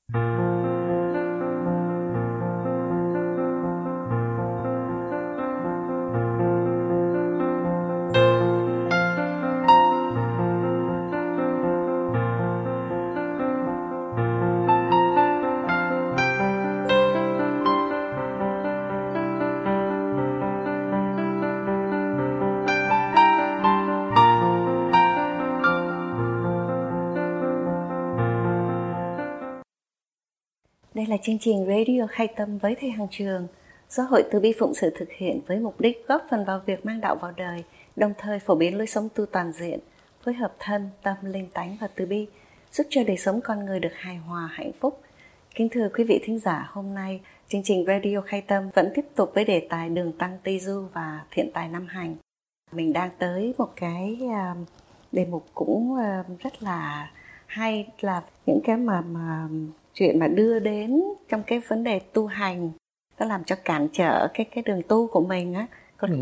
Đây là chương trình Radio Khai Tâm với Thầy Hằng Trường do Hội Từ Bi Phụng Sự thực hiện với mục đích góp phần vào việc mang đạo vào đời, đồng thời phổ biến lối sống tu toàn diện, phối hợp thân, tâm, linh tánh và từ bi, giúp cho đời sống con người được hài hòa, hạnh phúc. Kính thưa quý vị thính giả, hôm nay chương trình Radio Khai Tâm vẫn tiếp tục với đề tài Đường Tăng Tây Du và Thiện Tài Năm Hành. Mình đang tới một cái đề mục cũng rất là hay, là những cái mà chuyện mà đưa đến trong cái vấn đề tu hành, nó làm cho cản trở cái đường tu của mình á.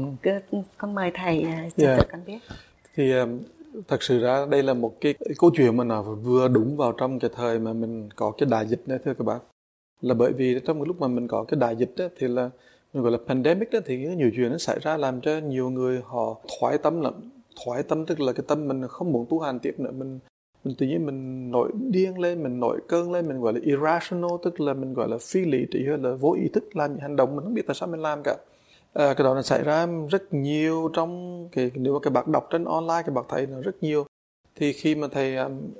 Con mời thầy cho con biết. Thì thật sự ra đây là một cái câu chuyện mà nó vừa đúng vào trong cái thời mà mình có cái đại dịch này, thưa các bạn. Là bởi vì trong cái lúc mà mình có cái đại dịch đó, thì là mình gọi là pandemic đó, thì nhiều chuyện nó xảy ra làm cho nhiều người họ thoái tâm lắm. Thoái tâm tức là cái tâm mình không muốn tu hành tiếp nữa, mình tự nhiên mình nổi điên lên, mình nổi cơn lên, mình gọi là irrational, tức là mình gọi là phi lý trí hay là vô ý thức làm những hành động mình không biết tại sao mình làm cả. Cái đó nó xảy ra rất nhiều trong nếu mà các bạn đọc trên online, các bạn thấy nó rất nhiều. Thì khi mà thầy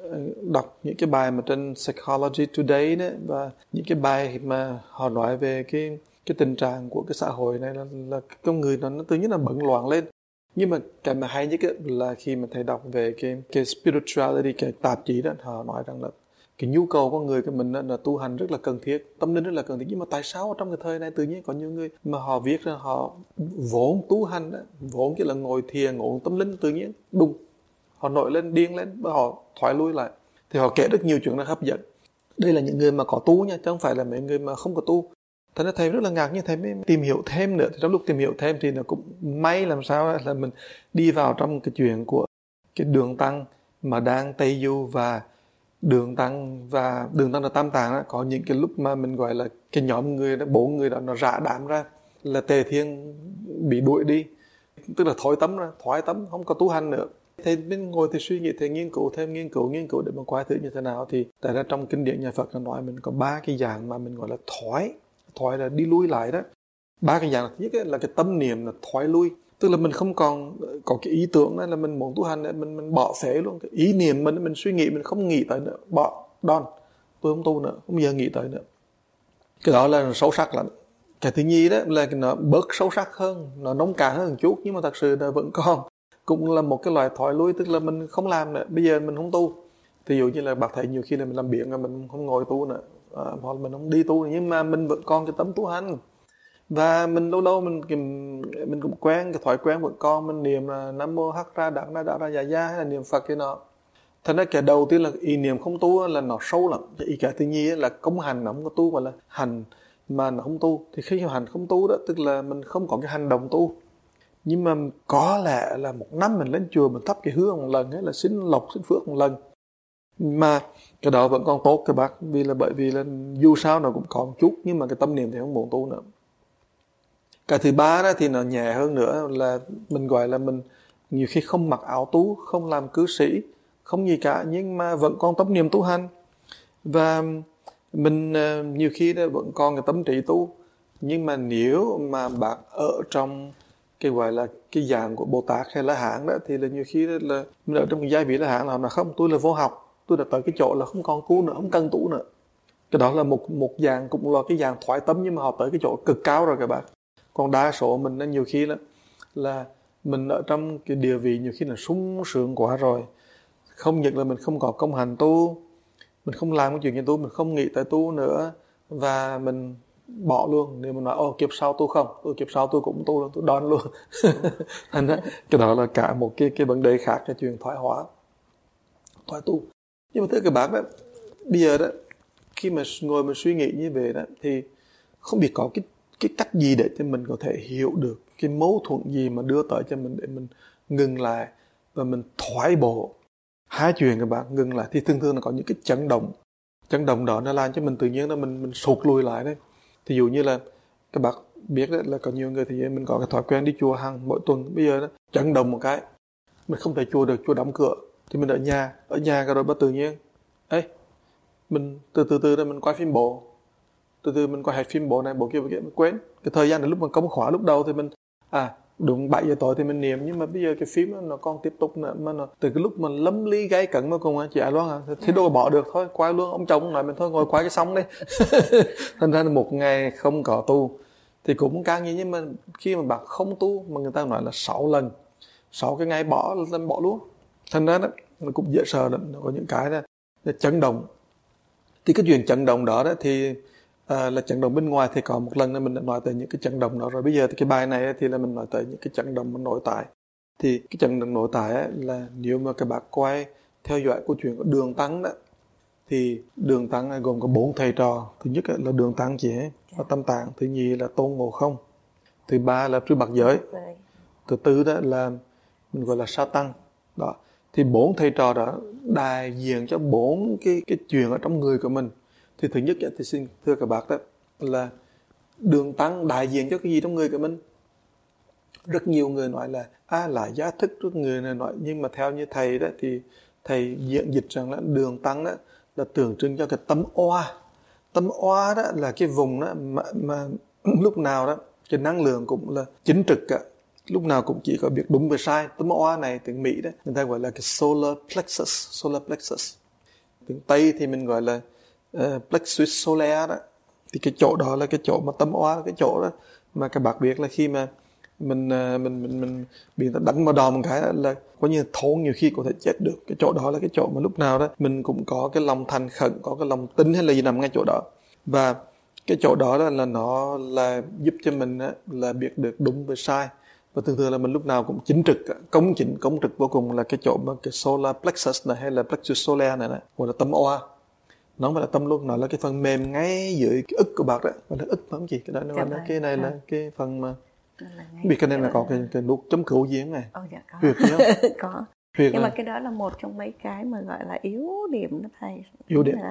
đọc những cái bài mà trên Psychology Today đấy, và những cái bài mà họ nói về cái tình trạng của cái xã hội này là con người nó tự nhiên là bận loạn lên. Nhưng mà cái mà hay nhất là khi mà thầy đọc về cái spirituality, cái tạp chí đó, họ nói rằng là cái nhu cầu của người của mình là tu hành rất là cần thiết, tâm linh rất là cần thiết. Nhưng mà tại sao trong cái thời này tự nhiên có nhiều người mà họ viết ra họ vốn tu hành đó, vốn cái là ngồi thiền, ngồi tâm linh, tự nhiên đùng họ nổi lên, điên lên, và họ thoái lui lại. Thì họ kể rất nhiều chuyện nó hấp dẫn. Đây là những người mà có tu nha, chứ không phải là mấy người mà không có tu. Thật ra thầy rất là ngạc nhiên, thầy mới tìm hiểu thêm nữa. Thì trong lúc tìm hiểu thêm thì nó cũng may làm sao là mình đi vào trong cái chuyện của cái Đường Tăng mà đang Tây Du và Đường Tăng là Tam Tạng đó. Có những cái lúc mà mình gọi là cái nhóm người đó, 4 người đó nó rã đám ra, là Tề Thiên bị đuổi đi, tức là thoái tâm, không có tu hành nữa. Thầy bên ngồi thì suy nghĩ, thầy nghiên cứu để mà coi thử như thế nào. Thì tại ra trong kinh điển nhà Phật nó nói mình có 3 cái dạng mà mình gọi là thoái là đi lui lại đó. 3 cái dạng thứ nhất là cái tâm niệm là thoái lui, tức là mình không còn có cái ý tưởng là mình muốn tu hành, mình bỏ phế luôn cái ý niệm mình suy nghĩ, mình không nghĩ tới nữa, bỏ đòn, tôi không tu nữa, không bao giờ nghĩ tới nữa. Cái đó là sâu sắc lắm. Cái thứ nhì đó là nó bớt sâu sắc hơn, nó nông cạn hơn một chút, nhưng mà thật sự là vẫn còn, cũng là một cái loại thoái lui, tức là mình không làm nữa, bây giờ mình không tu. Ví dụ như là bác thấy nhiều khi là mình làm biển, mình không ngồi tu nữa, hoặc là mình không đi tu nữa, nhưng mà mình vẫn còn cái tấm tu hành. Và mình lâu lâu mình cũng quen, cái thói quen vẫn còn, mình niệm là Nam Mô Hắc Ra Đặng Ra Đạo Ra Già Gia, hay là niệm Phật cái nọ. Thật ra cái đầu tiên là ý niệm không tu là nó sâu lắm. Ý cái thứ nhì là công hành nó không có tu, mà là hành mà nó không tu. Thì khi hành không tu đó, tức là mình không có cái hành động tu. Nhưng mà có lẽ là một năm mình lên chùa mình thắp cái hương một lần, hay là xin lộc xin phước một lần, mà cái đó vẫn còn tốt các bác, bởi vì là dù sao nó cũng còn chút, nhưng mà cái tâm niệm thì không muốn tu nữa. Cái thứ ba đó thì nó nhẹ hơn nữa, là mình gọi là mình nhiều khi không mặc áo tu, không làm cư sĩ, không gì cả, nhưng mà vẫn còn tâm niệm tu hành. Và mình nhiều khi đó vẫn còn cái tâm trí tu. Nhưng mà nếu mà bạn ở trong cái gọi là cái dạng của Bồ Tát hay La Hán đó, thì là nhiều khi đó là mình ở trong cái giai vị La Hán là không, tôi là vô học, tôi đã tới cái chỗ là không còn tu nữa, không cần tu nữa. Cái đó là một dạng, cũng là cái dạng thoái tâm, nhưng mà họ tới cái chỗ cực cao rồi các bạn. Còn đa số mình nó nhiều khi là mình ở trong cái địa vị nhiều khi là sung sướng quá rồi. Không những là mình không có công hành tu, mình không làm cái chuyện như tu, mình không nghĩ tới tu nữa, và mình bỏ luôn. Nếu mình nói kiếp sau tu không, kiếp sau tôi cũng tu luôn, tôi đón luôn. Thành ra cái đó là cả một cái vấn đề khác, cái chuyện thoái tu. Nhưng mà thưa các bác đó, bây giờ đó, khi mà ngồi mình suy nghĩ như vậy đó, thì không biết có cái cách gì để cho mình có thể hiểu được cái mâu thuẫn gì mà đưa tới cho mình để mình ngừng lại và mình thoái bộ. Hai chuyện các bạn, ngừng lại thì thường thường là có những cái chấn động chấn động đó nó làm cho mình tự nhiên đó mình sụt lùi lại đấy. Thí dụ như là các bạn biết đấy, là có nhiều người thì mình có cái thói quen đi chùa hàng mỗi tuần, bây giờ đó chấn động một cái mình không thể chùa được, chùa đóng cửa thì mình ở nhà cái rồi bắt tự nhiên ấy mình từ đó mình quay phim bộ, từ mình quay hết phim bộ này bộ kia mình quên cái thời gian là lúc mà công khóa lúc đầu thì mình đúng 7 giờ tối thì mình niệm, nhưng mà bây giờ cái phim nó còn tiếp tục nữa, mà nó từ cái lúc mà lâm ly gay cấn mà cùng chị Loan thì đâu có bỏ được, thôi quay luôn, ông chồng nói mình thôi ngồi quay cái xong đi. Thành ra một ngày không có tu thì cũng càng như, nhưng mà khi mà bạn không tu mà người ta nói là 6 lần 6 cái ngày bỏ luôn, thành ra đó nó cũng dễ sợ lắm. Nó có những cái đó là chấn động. Thì cái chuyện chấn động đó thì là chấn động bên ngoài, thì có một lần là mình đã nói tới những cái chấn động đó rồi. Bây giờ thì cái bài này thì là mình nói tới những cái chấn động nội tại. Thì cái chấn động nội tại là nếu mà các bạn quay theo dõi câu chuyện của Đường Tăng đó, thì Đường Tăng gồm có 4 thầy trò. Thứ nhất là Đường Tăng chỉ và Tâm Tạng, thứ nhì là Tôn Ngộ Không, thứ ba là Trư Bạc Giới, thứ tư đó là mình gọi là Sa Tăng đó. Thì 4 thầy trò đó đại diện cho 4 cái chuyện ở trong người của mình. Thì thứ nhất thì xin thưa các bạn đó là Đường Tăng đại diện cho cái gì trong người của mình. Rất nhiều người nói là giá thức, rất người này nói, nhưng mà theo như thầy đó thì thầy diễn dịch rằng là Đường Tăng đó là tượng trưng cho cái tâm oa. Tâm oa đó là cái vùng đó mà lúc nào đó cái năng lượng cũng là chính trực cả, lúc nào cũng chỉ có biết đúng và sai. Tâm oa này tiếng Mỹ đó người ta gọi là cái solar plexus. Tiếng Tây thì mình gọi là plexus solaire đó. Thì cái chỗ đó là cái chỗ mà tâm oa, cái chỗ đó mà các bạn biết là khi mà mình bị đánh vào đòn một cái là có như thốn, nhiều khi có thể chết được. Cái chỗ đó là cái chỗ mà lúc nào đó mình cũng có cái lòng thành khẩn, có cái lòng tin hay là gì nằm ngay chỗ đó. Và cái chỗ đó là nó là giúp cho mình là biết được đúng với sai. Và thường thường là mình lúc nào cũng chính trực, công trực vô cùng, là cái chỗ mà cái solar plexus này hay là plexus solaire này gọi là tâm oa. Nó không phải là tâm luôn, nó là cái phần mềm ngay dưới cái ức của bạn đó, gọi là ức phải không chị? Cái đó nó gọi là cái này là cái phần mà biết cái này là có cái nút chấm cứu gì này. Dạ có. Huyệt gì không? Có. Huyệt nhưng là... mà cái đó là một trong mấy cái mà gọi là yếu điểm đó thầy. Yếu điểm.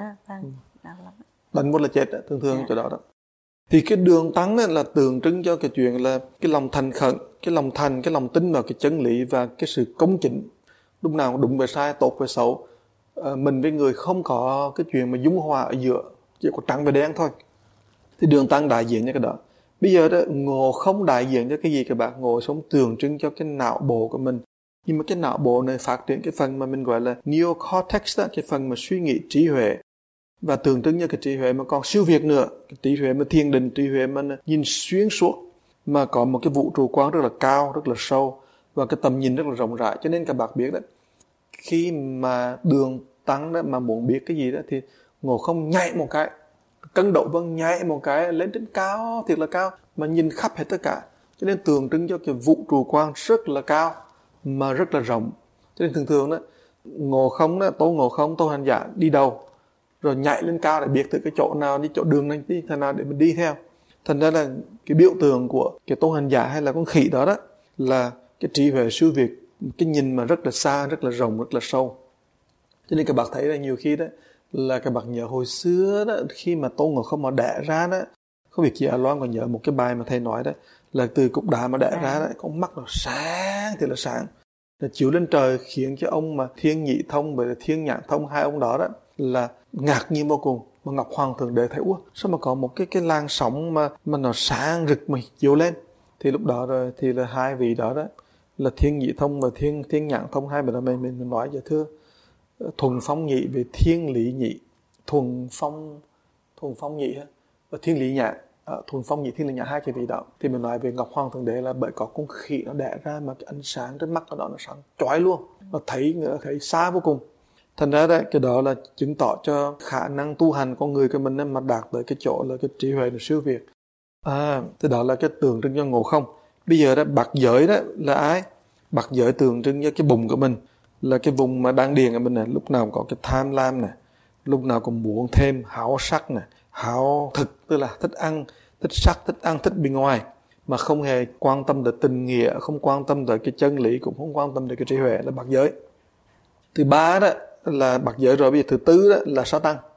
Đánh một là chết đó, thường chỗ đó đó. Thì cái Đường Tăng là tượng trưng cho cái chuyện là cái lòng thành khẩn, cái lòng thành, cái lòng tin vào cái chân lý và cái sự công chính. Lúc nào đúng về sai, tốt về xấu. Mình với người không có cái chuyện mà dung hòa ở giữa, chỉ có trắng và đen thôi. Thì Đường Tăng đại diện cho cái đó. Bây giờ đó, Ngộ Không đại diện cho cái gì các bạn? Ngộ sống tượng trưng cho cái não bộ của mình. Nhưng mà cái não bộ này phát triển cái phần mà mình gọi là neocortex đó, cái phần mà suy nghĩ trí huệ. Và tượng trưng như cái trí huệ mà còn siêu việt nữa, cái trí huệ mà thiền định, trí huệ mà nhìn xuyên suốt, mà có một cái vũ trụ quan rất là cao, rất là sâu, và cái tầm nhìn rất là rộng rãi. Cho nên các bạn biết đó, khi mà Đường Tăng đó mà muốn biết cái gì đó thì Ngộ Không nhảy một cái, cân độ vân nhảy một cái lên trên cao, thiệt là cao, mà nhìn khắp hết tất cả. Cho nên tượng trưng cho cái vũ trụ quan rất là cao mà rất là rộng. Cho nên thường đó Ngộ Không đó, Tôn Ngộ Không, Tôn Hành Giả đi đầu rồi nhảy lên cao để biết từ cái chỗ nào đi, chỗ đường này đi thế nào để mình đi theo. Thành ra là cái biểu tượng của cái Tôn Hành Giả hay là con khỉ đó là cái trí huệ siêu việt, cái nhìn mà rất là xa, rất là rộng, rất là sâu. Cho nên các bạn thấy là nhiều khi đó là các bạn nhớ hồi xưa đó, khi mà Tôn Ngộ Không mà đẻ ra đó, không biết chị Loan còn nhớ một cái bài mà thầy nói đó, là từ cục đá mà đẻ ra đó, con mắt nó sáng thì là sáng, là chiếu lên trời, khiến cho ông mà Thiên Nhị Thông với Thiên Nhãn Thông, hai ông đó là ngạc nhiên vô cùng. Mà Ngọc Hoàng Thượng Đế thấy sao mà có một cái làn sóng mà nó sáng rực mà chiếu lên. Thì lúc đó rồi thì là hai vị đó là Thiên Nhị Thông và Thiên Nhãn Thông, hai vị đó mình nói vậy thưa Thuần Phong Nhị về Thiên Lý Nhị, Thuần Phong Nhị và Thiên Lý Nhãn, Thuần Phong Nhị, Thiên Lý Nhãn, hai cái vị đó. Thì mình nói về Ngọc Hoàng Thượng Đế là bởi có con khỉ nó đẻ ra mà cái ánh sáng trên mắt của nó sáng chói luôn, nó thấy xa vô cùng. Thành ra đấy, cái đó là chứng tỏ cho khả năng tu hành con người của mình mà đạt tới cái chỗ là cái trí huệ là siêu việt. Thì đó là cái tượng trưng cho Ngộ Không. Bây giờ đó Bạc Giới đó là ai? Bạc Giới tượng trưng cho cái bụng của mình, là cái vùng mà đang điền của mình này, lúc nào cũng có cái tham lam này, lúc nào cũng muốn thêm, háo sắc này, háo thực, tức là thích ăn, thích sắc, thích ăn, thích bên ngoài, mà không hề quan tâm tới tình nghĩa, không quan tâm tới cái chân lý, cũng không quan tâm tới cái trí huệ, là Bạc Giới. Thứ ba đó là Bạc Giới rồi. Bây giờ thứ tư đó là Sa Tăng.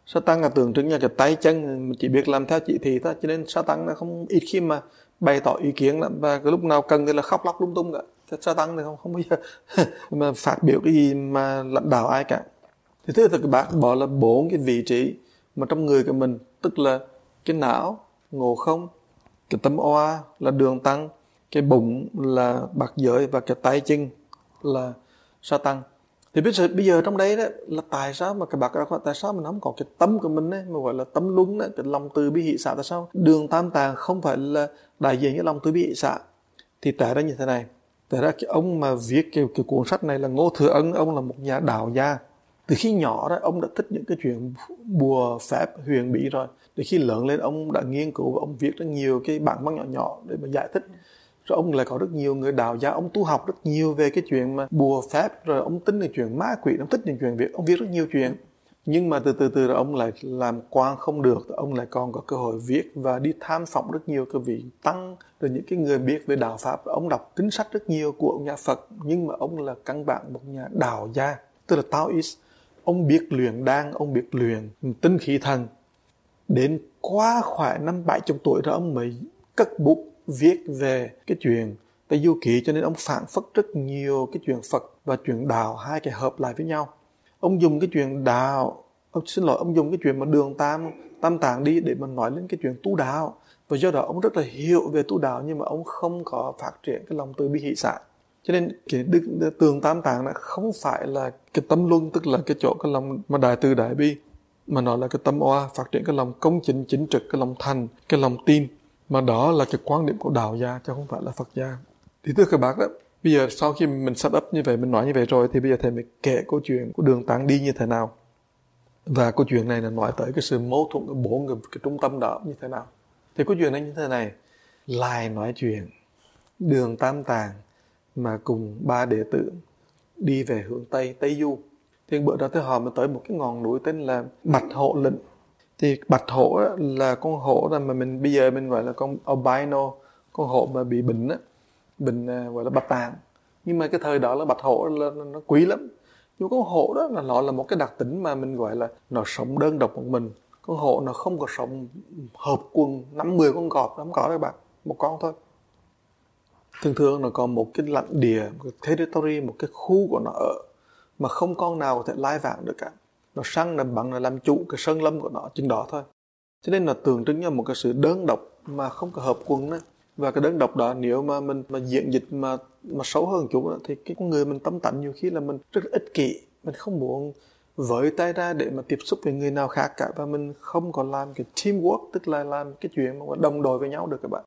Sa-tăng là tượng trưng cho cái tay chân, chỉ biết làm theo chỉ thị thôi, cho nên Sa-tăng nó không ít khi mà bày tỏ ý kiến lắm, và cái lúc nào cần thì là khóc lóc lung tung cả. Sa-tăng thì không bao giờ mà phát biểu cái gì mà lãnh đạo ai cả. Thì thứ thực bạn bỏ là 4 cái vị trí mà trong người của mình, tức là cái não, ngộ không, cái tâm oa là đường tăng, cái bụng là bát giới, và cái tay chân là Sa-tăng. Thì bây giờ trong đấy đó là tại sao mà cái bác tại sao mà nó không có cái tâm của mình ấy, mà gọi là tâm luân đấy, cái lòng từ bi hỷ xả. Tại sao đường tam tạng không phải là đại diện cái lòng từ bi hỷ xả? Thì tại ra như thế này, tại ra cái ông mà viết cái cuốn sách này là Ngô Thừa Ân, ông là một nhà đạo gia. Từ khi nhỏ đó ông đã thích những cái chuyện bùa phép huyền bí rồi. Để khi lớn lên ông đã nghiên cứu và ông viết rất nhiều cái bản văn nhỏ nhỏ để mà giải thích. Rồi ông lại có rất nhiều người đạo gia, ông tu học rất nhiều về cái chuyện mà bùa phép, rồi ông tính cái chuyện ma quỷ, ông thích những chuyện viết, ông viết rất nhiều chuyện. Nhưng mà từ rồi ông lại làm quan không được, ông lại còn có cơ hội viết và đi tham phỏng rất nhiều cái vị tăng, rồi những cái người biết về đạo pháp. Ông đọc kinh sách rất nhiều của ông nhà Phật, nhưng mà ông là căn bản một nhà đạo gia, tức là Taoist. Ông biết luyện đan, ông biết luyện tinh khí thần. Đến quá khoảng 50-70 tuổi rồi ông mới cất bút viết về cái chuyện Tây Du Ký, cho nên ông phản phất rất nhiều cái chuyện Phật và chuyện đạo, hai cái hợp lại với nhau. Ông dùng cái chuyện đạo, ông dùng cái chuyện mà đường tam tạng đi để mà nói lên cái chuyện tu đạo, và do đó ông rất là hiểu về tu đạo, nhưng mà ông không có phát triển cái lòng từ bi hỷ xả. Cho nên cái tường tam tạng nó không phải là cái tâm luân, tức là cái chỗ cái lòng mà đại từ đại bi, mà nó là cái tâm oa, phát triển cái lòng công chính chính trực, cái lòng thành, cái lòng tin. Mà đó là cái quan điểm của đạo gia, chứ không phải là Phật gia. Thì thưa các bác đó, bây giờ sau khi mình set up như vậy, mình nói như vậy rồi, thì bây giờ thầy mới kể câu chuyện của đường tăng đi như thế nào. Và câu chuyện này là nói tới cái sự mâu thuẫn của 4 cái trung tâm đó như thế nào. Thì câu chuyện này như thế này, lại nói chuyện đường tam tạng mà cùng 3 đệ tử đi về hướng Tây Du. Thì bữa đó họ mới tới một cái ngọn núi tên là Bạch Hổ Lĩnh. Thì Bạch Hổ là con hổ mà mình bây giờ mình gọi là con albino, con hổ mà bị bệnh á, bệnh gọi là bạch tạng. Nhưng mà cái thời đó là Bạch Hổ là nó quý lắm. Nhưng con hổ đó là nó là một cái đặc tính mà mình gọi là nó sống đơn độc một mình. Con hổ nó không có sống hợp quần 5-10 con cọp, nó không có các bạn, một con thôi. Thường nó có một cái lãnh địa, một cái territory, một cái khu của nó ở, mà không con nào có thể lai vãng được cả. Nó săn, nó bắn, nó làm chủ cái sơn lâm của nó chừng đó thôi. Cho nên là tượng trưng cho một cái sự đơn độc mà không có hợp quần đó. Và cái đơn độc đó nếu mà mình mà diễn dịch mà xấu hơn chút đó, thì cái con người mình tâm tánh nhiều khi là mình rất là ích kỷ, mình không muốn với tay ra để mà tiếp xúc với người nào khác cả, và mình không có làm cái teamwork, tức là làm cái chuyện mà đồng đội với nhau được các bạn.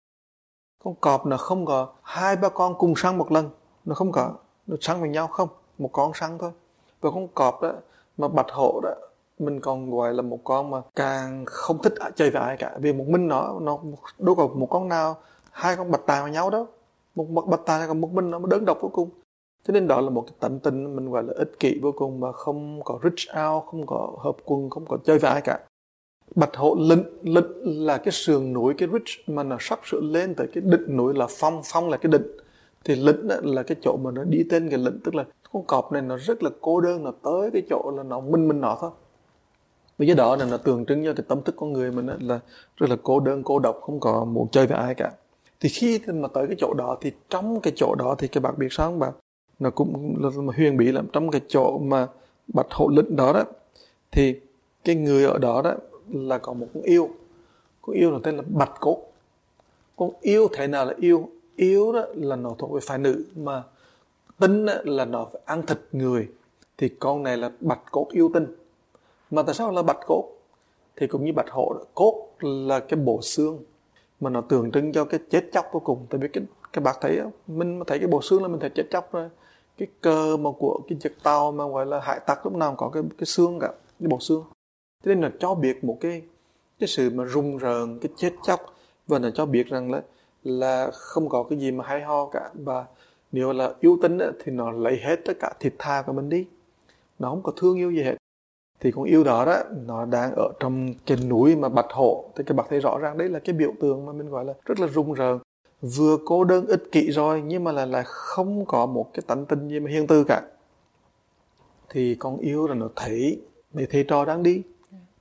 Con cọp nó không có 2-3 con cùng săn một lần, nó không có, nó săn với nhau không, một con săn thôi. Và con cọp đó mà Bạch Hổ đó, mình còn gọi là một con mà càng không thích chơi với ai cả, vì một mình nó đâu có một con nào 2 con bạch tàng với nhau đâu, một bạch tàng còn một mình nó đơn độc vô cùng. Cho nên đó là một cái tánh tình mình gọi là ích kỷ vô cùng, mà không có reach out, không có hợp quân, không có chơi với ai cả. Bạch Hổ Lĩnh là cái sườn núi, cái ridge mà nó sắp sửa lên tới cái đỉnh núi là phong là cái đỉnh. Thì lĩnh là cái chỗ mà nó đi tên cái lĩnh, tức là con cọp này nó rất là cô đơn, nó tới cái chỗ là nó mình nó thôi. Vì cái đó là nó tượng trưng cho cái tâm thức con người mình là rất là cô đơn, cô độc, không có muốn chơi với ai cả. Thì khi mà tới cái chỗ đó, thì trong cái chỗ đó thì các bạn biết sao không bạn? Nó cũng là huyền bí lắm. Trong cái chỗ mà Bạch Hổ Lĩnh đó đó, thì cái người ở đó đó là có một con yêu. Con yêu là tên là Bạch Cốt. Con yêu thế nào là yêu? Yêu đó là nó thuộc về phái nữ, mà tinh là nó phải ăn thịt người. Thì con này là Bạch Cốt yêu tinh. Mà tại sao là Bạch Cốt? Thì cũng như Bạch Hổ đó, cốt là cái bộ xương mà nó tượng trưng cho cái chết chóc vô cùng. Tại vì cái bác thấy không? Mình thấy cái bộ xương là mình thấy chết chóc rồi. Cái cơ mà của cái chiếc tàu mà gọi là hải tặc lúc nào có cái xương cả, cái bộ xương. Cho nên là cho biết một cái sự mà rung rợn, cái chết chóc, và nó cho biết rằng là không có cái gì mà hay ho cả. Và nếu là yêu tinh thì nó lấy hết tất cả thịt tha của mình đi, nó không có thương yêu gì hết. Thì con yêu đó nó đang ở trong cái núi mà Bạch Hổ. Thì các bạn thấy rõ ràng đấy là cái biểu tượng mà mình gọi là rất là rung rợn, vừa cô đơn ích kỷ rồi, nhưng mà là không có một cái tánh tình gì mà hiền từ cả. Thì con yêu là nó thấy mấy thầy trò đang đi,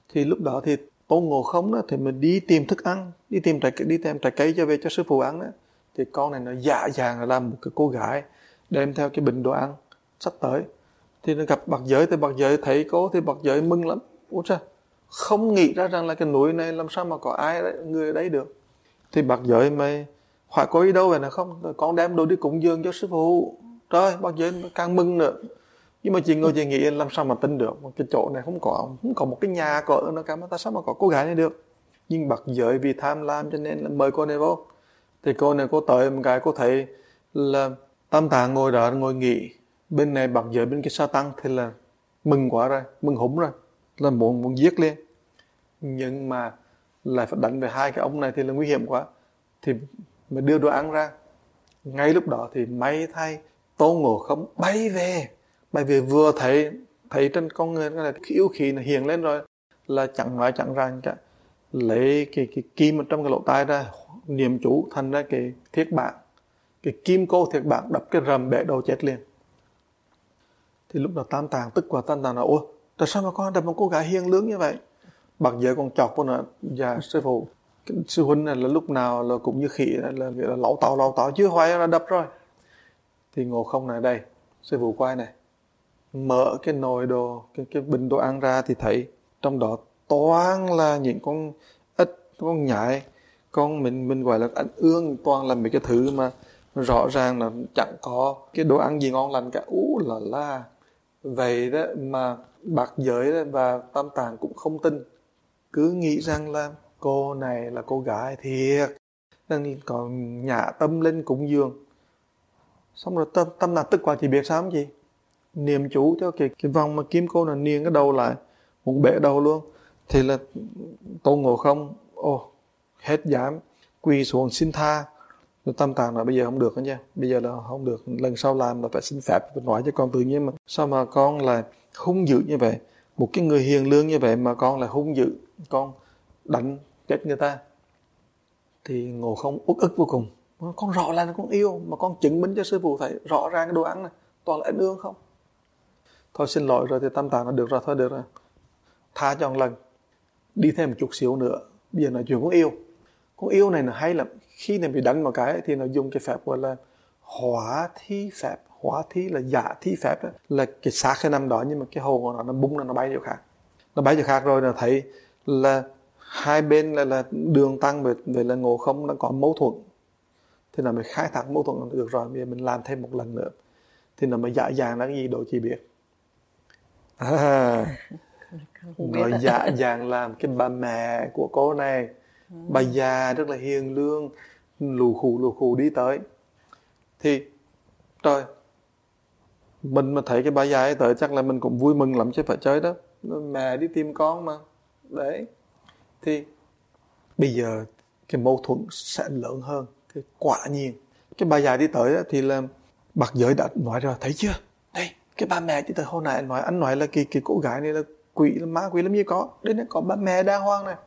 Thì lúc đó thì Tôn Ngộ Không đó, thì mình đi tìm thức ăn, đi tìm trái cây cho về cho sư phụ ăn đó. Thì con này nó dạ dàng là làm một cái cô gái đem theo cái bình đồ ăn sắp tới. Thì nó gặp Bạc Giới, thì Bạc Giới thấy cô thì Bạc Giới mừng lắm. Ủa sao không nghĩ ra rằng là cái núi này làm sao mà có ai đấy, người ở đấy được. Thì Bạc Giới mày hỏi cô đi đâu vậy là không, con đem đồ đi cúng dường cho sư phụ. Rồi Bạc Giới càng mừng nữa. Nhưng mà chị ngồi chị nghĩ làm sao mà tin được, cái chỗ này không có một cái nhà có nó cả, mà ta sao mà có cô gái này được. Nhưng Bạc Giới vì tham lam cho nên là mời cô này vô. Thì cô này cô tới một cái cô thấy là Tam Tạng ngồi đó ngồi nghỉ, bên này Bạc Giới bên kia Sa Tăng, thì là mừng quá rồi, mừng húng rồi, là muốn giết liền. Nhưng mà lại phải đánh về hai cái ông này thì là nguy hiểm quá. Thì mới đưa đồ ăn ra. Ngay lúc đó thì may thay Tôn Ngộ Không bay về vừa thấy trên con người là yếu khí nó hiện lên rồi, là chẳng nói chẳng rằng cả, lấy cái kim ở trong cái lỗ tai ra, niệm chú thành ra cái thiết bản, cái kim cô thiết bản đập cái rầm bể đầu chết liền. Thì lúc đó Tam Tạng tức quá, Tam Tạng nói ôi tại sao mà con đập một cô gái hiền lương như vậy. Bạc Giới còn chọc vô nữa, dạ sư phụ, cái sư huynh này là lúc nào là cũng như khỉ, là lẩu tàu chưa hoài là đập rồi. Thì Ngộ Không này đây, sư phụ quay này, mở cái nồi đồ, cái bình đồ ăn ra thì thấy trong đó toàn là những con ếch, con nhại, con mình gọi là ảnh ương, toàn là mấy cái thứ mà rõ ràng là chẳng có cái đồ ăn gì ngon lành cả. La vậy đó mà Bạc Giới đó và Tam Tạng cũng không tin, cứ nghĩ rằng là cô này là cô gái thiệt, nên còn nhả tâm lên cúng dường. Xong rồi Tam Tạng tức quá, chỉ biết sao không chị, niệm chú cho cái vòng mà kim cô là niên cái đầu lại, muốn bể đầu luôn. Thì là Tôn Ngộ Không hết dám, quỳ xuống xin tha. Rồi Tam Tạng nói bây giờ không được đó nha, bây giờ là không được, lần sau làm là phải xin phép, phải nói cho con tự nhiên mà sao mà con là hung dữ như vậy, một cái người hiền lương như vậy mà con là hung dữ, con đánh chết người ta. Thì Ngộ Không uất ức vô cùng, con rõ là con yêu mà con chứng minh cho sư phụ thấy rõ ràng cái đồ ăn này toàn là ảnh ương không. Thôi xin lỗi rồi. Thì Tam Tạng nó được rồi, thôi được rồi, tha cho một lần, đi thêm một chút xíu nữa, bây giờ nói chuyện con yêu này là hay lắm. Khi này bị đánh một cái thì nó dùng cái phép gọi là hóa thi phép. Hóa thi là giả thi phép đó. Là cái xác cái nằm đó nhưng mà cái hồn của nó bung ra, nó bay chỗ khác. Nó bay chỗ khác rồi là thấy là hai bên là đường tăng về là Ngộ Không đã có mâu thuẫn. Thì nó mới khai thác mâu thuẫn được rồi, bây giờ mình làm thêm một lần nữa. Thì nó mới dạ dàng là cái gì độ chị biết. Nó dạ dàng làm cái bà mẹ của cô này, bà già rất là hiền lương, lù khù đi tới. Thì trời, mình mà thấy cái bà già ấy tới chắc là mình cũng vui mừng lắm chứ phải chơi đó, mẹ đi tìm con mà. Đấy. Thì bây giờ cái mâu thuẫn sẽ lớn hơn. Cái quả nhiên cái bà già đi tới đó, thì là Bạc Giới đã nói rồi, thấy chưa, đây cái bà mẹ đi tới hồi nãy anh nói là cái cô gái này là quỷ, là ma quỷ làm gì có, đây nó có bà mẹ đàng hoàng này.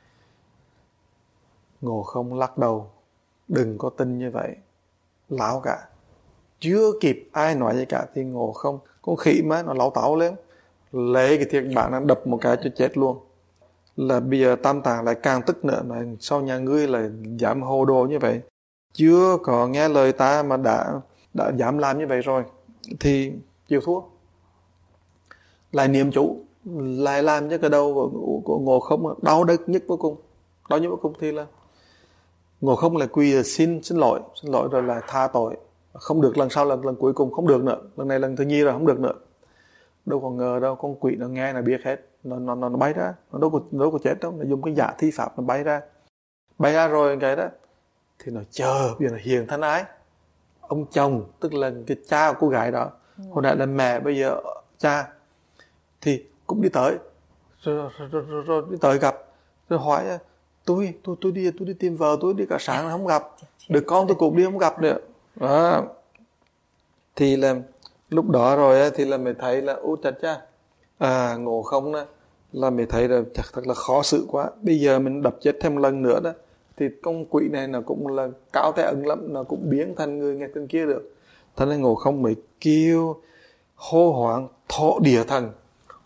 Ngộ Không lắc đầu, đừng có tin như vậy, lão cả. Chưa kịp ai nói gì cả thì Ngộ Không, con khỉ mà nó lão táo lên, lấy cái thiết bản nó đập một cái cho chết luôn. Là bây giờ Tam Tạng lại càng tức nữa, nói sao nhà ngươi là dám hồ đồ như vậy, chưa có nghe lời ta mà đã dám làm như vậy rồi, thì chịu thua. Lại niệm chú, lại làm cho cái đầu của Ngộ Không đau nhất vô cùng. Đau nhất vô cùng thì là Ngộ Không lại quỳ xin lỗi rồi là tha tội. Không được, lần sau lần cuối cùng không được nữa, lần này lần thứ nhì rồi không được nữa. Đâu còn ngờ đâu, con quỷ nó nghe là biết hết, nó bay ra, nó đâu có chết đâu, nó dùng cái giả thi pháp nó bay ra rồi cái đó thì nó chờ bây giờ nó hiền thân ái. Ông chồng tức là cái cha của cô gái đó, hồi nãy là mẹ, bây giờ cha, thì cũng đi tới rồi đi tới gặp, rồi hỏi tôi đi tìm vợ tôi, đi cả sáng không gặp được, con tôi cũng đi không gặp nữa đó. Thì là lúc đó rồi thì là mình thấy là chật cha, Ngộ Không đó, là mình thấy là chắc thật là khó xử quá. Bây giờ mình đập chết thêm lần nữa đó thì con quỷ này nó cũng là cao tay ẩn lắm, nó cũng biến thành người nghe tên kia được. Thế nên Ngộ Không mới kêu hô hoáng thọ địa thần,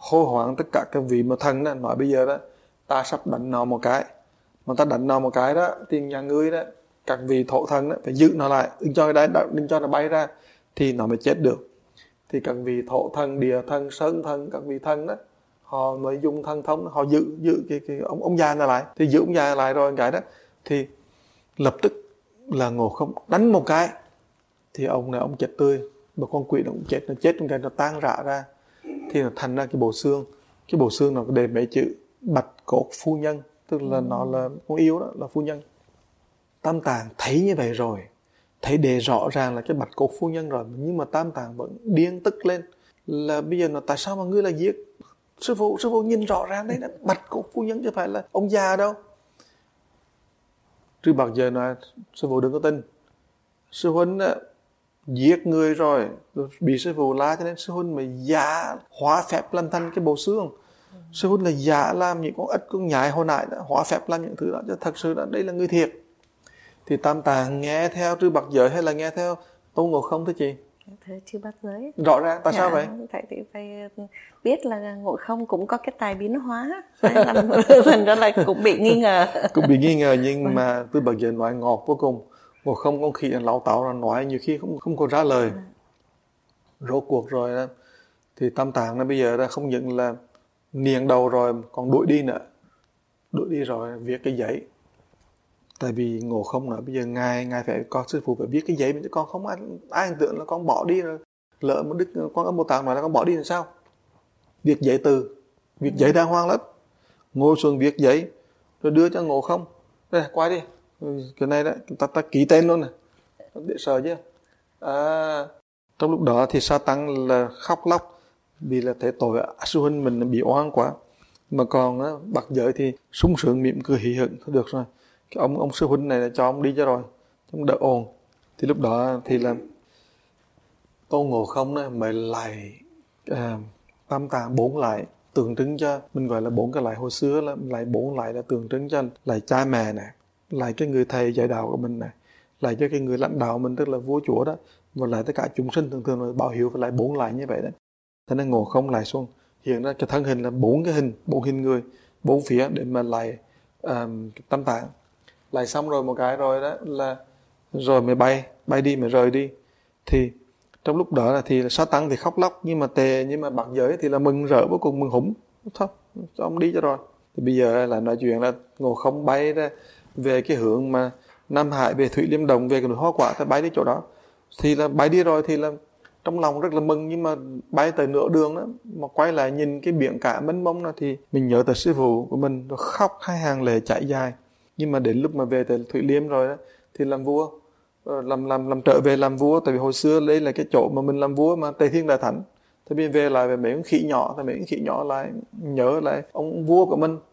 hô hoáng tất cả các vị mà thần đó, nói bây giờ đó ta sắp đánh nó một cái, mà ta đánh nó một cái đó thì nhà ngươi đó, các vị thổ thần đó phải giữ nó lại, đừng cho nó bay ra thì nó mới chết được. Thì các vị thổ thần, địa thần, sơn thần, các vị thần đó họ mới dùng thần thông, họ giữ cái ông già này lại. Thì giữ ông già lại rồi cái đó thì lập tức là Ngộ Không đánh một cái thì ông này ông chết tươi, mà con quỷ nó cũng chết, nó chết một cái nó tan rã ra thì nó thành ra cái bộ xương nó đề mấy chữ Bạch Cốt Phu Nhân, tức là nó là con yêu đó, là phu nhân. Tam Tạng thấy như vậy rồi, thấy đề rõ ràng là cái Bạch Cốt Phu Nhân rồi, nhưng mà Tam Tạng vẫn điên tức lên là bây giờ nó tại sao mà ngươi là giết sư phụ nhìn rõ ràng đấy là Bạch Cốt Phu Nhân chứ phải là ông già đâu. Trư Bạc giờ nói sư phụ đừng có tin, sư huynh giết người rồi bị sư phụ la, cho nên sư huynh mới giả hóa phép làm thành cái bộ xương. Sư huynh là giả làm những con ếch con nhại hồi nãy đó, hóa phép làm những thứ đó, chứ thật sự là đây là người thiệt. Thì Tam Tạng nghe theo Trư Bạc Giới hay là nghe theo Tôn Ngộ Không thưa chị? Thế Trư Bát Giới. Rõ ràng tại sao vậy? Tại vì phải biết là Ngộ Không cũng có cái tài biến hóa, thành ra là cũng bị nghi ngờ. Cũng bị nghi ngờ, nhưng mà Trư Bạc Giới nói ngọt vô cùng. Ngộ Không con khi lão tạo là nói nhiều khi không có ra lời. Rốt cuộc rồi đó thì Tam Tạng nó bây giờ ra không những là niềng đầu rồi còn đuổi đi nữa, đuổi đi rồi viết cái giấy. Tại vì Ngộ Không nói bây giờ ngài phải con sư phụ phải viết cái giấy, chứ con không ai tưởng là con bỏ đi rồi, lỡ một đức con Âm Bồ Tát nói là con bỏ đi làm sao. Viết giấy từ, viết giấy đàng hoàng lắm, ngồi xuống viết giấy rồi đưa cho Ngộ Không, đây quay đi, cái này đó ta ký tên luôn này để sợ chứ. Trong lúc đó thì Sa Tăng là khóc lóc vì là thấy tội sư huynh mình bị oan quá, mà còn á, Bạc Giới thì sung sướng mỉm cười hỉ hửng. Thôi được rồi, cái ông sư huynh này là cho ông đi cho rồi, ông đỡ ồn. Thì lúc đó thì là Tôn Ngộ Không này mới lại Tam Tạng 4 lại, tượng trưng cho mình gọi là 4 cái lại hồi xưa, là lại 4 lại là tượng trưng cho lại cha mẹ này, lại cái người thầy dạy đạo của mình này, lại cho cái người lãnh đạo mình tức là vua chúa đó, và lại tất cả chúng sinh thường là báo hiệu phải lại 4 lại như vậy đấy. Thế nên Ngộ Không lại xuống hiện ra cái thân hình là 4 hình người 4 phía để mà lại Tam Tạng. Lại xong rồi một cái rồi đó là rồi mới bay đi, mới rời đi. Thì trong lúc đó là thì Sa Tăng thì khóc lóc, nhưng mà Bạc Giới thì là mừng rỡ vô cùng, mừng húng, thôi cho ông đi cho rồi. Thì bây giờ là nói chuyện là Ngộ Không bay ra về cái hướng mà Nam Hải, về Thủy Liêm Đồng, về cái núi Hoa Quả, thì bay đi chỗ đó. Thì là bay đi rồi thì là trong lòng rất là mừng, nhưng mà bay tới nửa đường đó mà quay lại nhìn cái biển cả mênh mông đó thì mình nhớ tới sư phụ của mình, rồi khóc hai hàng lệ chảy dài. Nhưng mà đến lúc mà về tới Thủy Liêm rồi đó thì làm vua, làm trở về làm vua, tại vì hồi xưa đây là cái chỗ mà mình làm vua mà Tề Thiên Đại Thánh. Thì bây về lại về mấy con khỉ nhỏ, thì mấy con khỉ nhỏ lại nhớ lại ông vua của mình.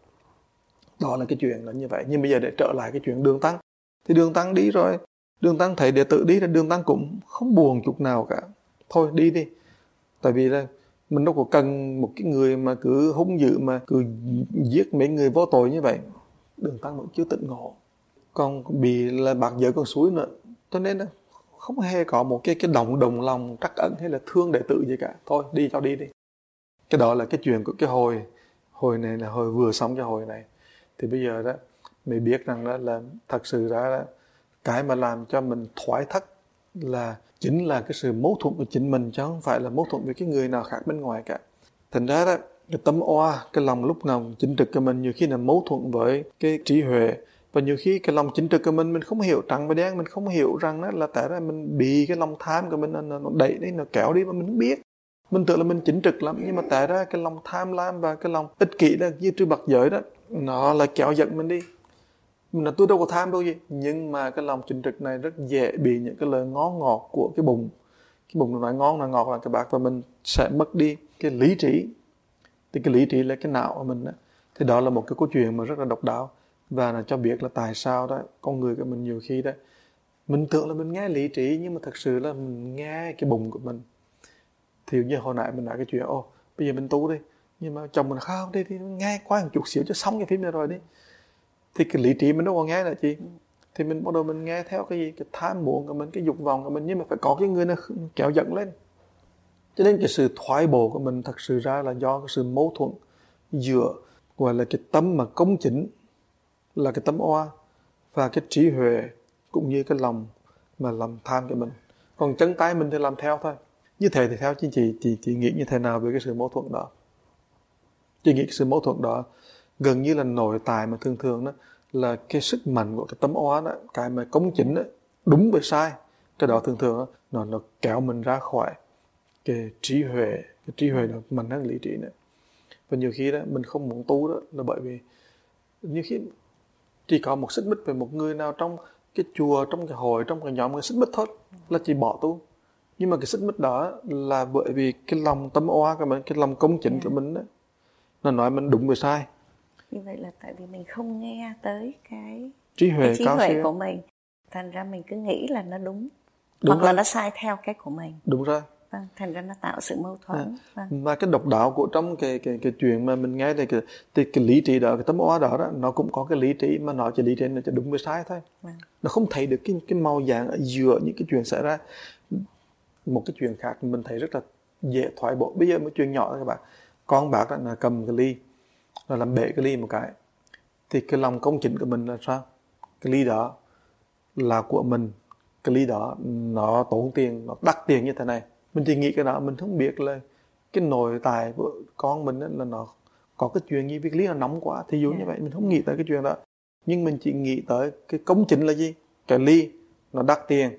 Đó là cái chuyện là như vậy. Nhưng bây giờ để trở lại cái chuyện Đường Tăng, thì Đường Tăng đi rồi, Đường Tăng thấy đệ tử đi, Đường Tăng cũng không buồn chút nào cả, thôi đi. Tại vì là mình đâu có cần một cái người mà cứ hung dữ mà cứ giết mấy người vô tội như vậy. Đường Tăng vẫn chưa tỉnh ngộ, còn bị là Bạc Giới còn suối nữa, cho nên là không hề có một cái đồng lòng trắc ẩn hay là thương đệ tử gì cả. Thôi đi cho đi. Cái đó là cái chuyện của cái hồi này là hồi vừa xong cái hồi này. Thì bây giờ đó mới biết rằng đó là thật sự ra đó, cái mà làm cho mình thoái thất là chính là cái sự mâu thuẫn của chính mình, chứ không phải là mâu thuẫn với cái người nào khác bên ngoài cả. Thành ra đó cái tâm oa, cái lòng lúc nào chính trực của mình nhiều khi là mâu thuẫn với cái trí huệ, và nhiều khi cái lòng chính trực của mình không hiểu trắng và đen, mình không hiểu rằng đó là tại ra mình bị cái lòng tham của mình nó đẩy đấy, nó kéo đi mà mình không biết. Mình tưởng là mình chính trực lắm, nhưng mà tại ra cái lòng tham lam và cái lòng ích kỷ đó, như Trư Bạc Giới đó, nó là kéo dẫn mình đi. Mình là tôi đâu có tham đâu gì, nhưng mà cái lòng chính trực này rất dễ bị những cái lời ngon ngọt của cái bụng nó nói ngon nói ngọt là các bác, và mình sẽ mất đi cái lý trí. Thì cái lý trí là cái não của mình đó. Thì đó là một cái câu chuyện mà rất là độc đáo, và là cho biết là tại sao đó con người của mình nhiều khi đó mình tưởng là mình nghe lý trí, nhưng mà thật sự là mình nghe cái bụng của mình. Thì như hồi nãy mình nói cái chuyện bây giờ mình tu đi, nhưng mà chồng mình không đi thì nghe qua một chút xíu cho xong cái phim này rồi đi. Thì cái lý trí mình đâu có nghe nữa chị. Thì mình bắt đầu mình nghe theo cái gì, cái tham muốn của mình, cái dục vọng của mình, nhưng mà phải có cái người nào kéo dẫn lên. Cho nên cái sự thoái bộ của mình thật sự ra là do cái sự mâu thuẫn giữa gọi là cái tâm mà công chính là cái tâm oa và cái trí huệ cũng như cái lòng mà làm tham của mình. Còn chân tay mình thì làm theo thôi. Như thế thì theo chị nghĩ như thế nào về cái sự mâu thuẫn đó? Chị nghĩ cái sự mâu thuẫn đó gần như là nội tại mà thường đó là cái sức mạnh của cái tâm oán đó, cái mà công chính đó, đúng với sai, cái đó thường đó, nó kéo mình ra khỏi cái trí huệ đó mạnh hơn lý trí nữa. Và nhiều khi đó mình không muốn tu đó là bởi vì nhiều khi chỉ có một xích mích về một người nào trong cái chùa, trong cái hội, trong cái nhóm, cái xích mích thôi là chỉ bỏ tu. Nhưng mà cái xích mích đó là bởi vì cái lòng tâm oán của mình, cái lòng công chính của mình đó, nó nói mình đúng với sai. Như vậy là tại vì mình không nghe tới cái trí huệ của mình, thành ra mình cứ nghĩ là nó đúng hoặc rồi. Là nó sai theo cái của mình. Đúng rồi. Vâng, thành ra nó tạo sự mâu thuẫn. Vâng. Và cái độc đáo của trong cái chuyện mà mình nghe thì cái lý trí đó, cái tấm oa đó nó cũng có cái lý trí mà nó chỉ lý trí nó chỉ đúng với sai thôi. Vâng. Nó không thấy được cái màu dạng ở giữa những cái chuyện xảy ra. Một cái chuyện khác mình thấy rất là dễ thoái bộ. Bây giờ một chuyện nhỏ thôi các bạn. Con bác là cầm cái ly, là làm bể cái ly một cái. Thì cái lòng công chính của mình là sao? Cái ly đó là của mình. Cái ly đó nó tốn tiền, nó đắt tiền như thế này. Mình chỉ nghĩ cái đó, mình không biết là cái nội tại của con mình là nó có cái chuyện gì, việc ly nó nóng quá. Thì dụ như vậy, mình không nghĩ tới cái chuyện đó. Nhưng mình chỉ nghĩ tới cái công chính là gì? Cái ly, nó đắt tiền,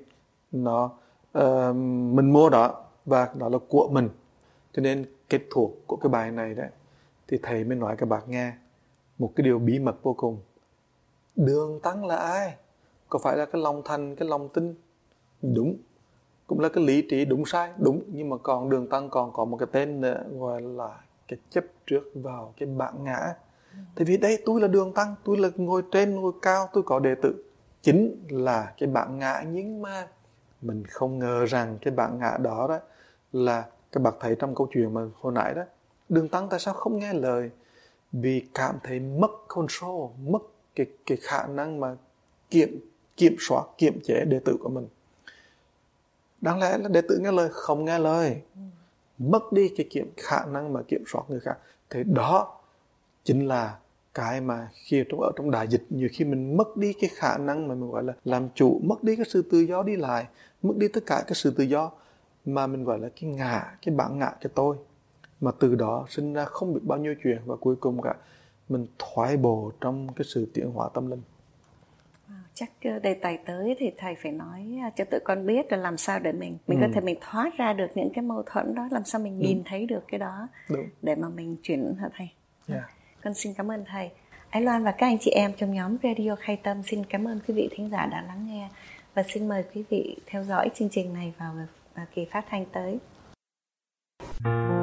mình mua đó, và đó là của mình. Cho nên kết thuộc của cái bài này đấy, thì thầy mới nói các bạn nghe một cái điều bí mật vô cùng. Đường tăng là ai? Có phải là cái lòng thành, cái lòng tin? Đúng. Cũng là cái lý trí đúng sai, đúng. Nhưng mà còn đường tăng còn có một cái tên nữa, gọi là cái chấp trước vào cái bản ngã. Tại vì đây tôi là đường tăng, tôi là ngồi trên, ngồi cao, tôi có đệ tử. Chính là cái bản ngã, nhưng mà mình không ngờ rằng cái bản ngã đó đó là các bạn thấy trong câu chuyện mà hồi nãy đó, đường tăng tại sao không nghe lời? Vì cảm thấy mất control, mất cái khả năng mà kiểm soát, kiểm chế đệ tử của mình. Đáng lẽ là đệ tử nghe lời, không nghe lời, mất đi cái khả năng mà kiểm soát người khác. Thế đó chính là cái mà khi ở trong đại dịch, nhiều khi mình mất đi cái khả năng mà mình gọi là làm chủ, mất đi cái sự tự do đi lại, mất đi tất cả cái sự tự do mà mình gọi là cái ngã, cái bản ngã, cái tôi, mà từ đó sinh ra không biết bao nhiêu chuyện, và cuối cùng cả mình thoái bộ trong cái sự tiến hóa tâm linh. Chắc đề tài tới thì thầy phải nói cho tụi con biết là làm sao để mình có thể mình thoát ra được những cái mâu thuẫn đó, làm sao mình nhìn thấy được cái đó. Đúng. Để mà mình chuyển hả thầy? Con xin cảm ơn thầy. Ái Loan và các anh chị em trong nhóm Radio Khai Tâm xin cảm ơn quý vị thính giả đã lắng nghe, và xin mời quý vị theo dõi chương trình này vào kỳ phát thanh tới.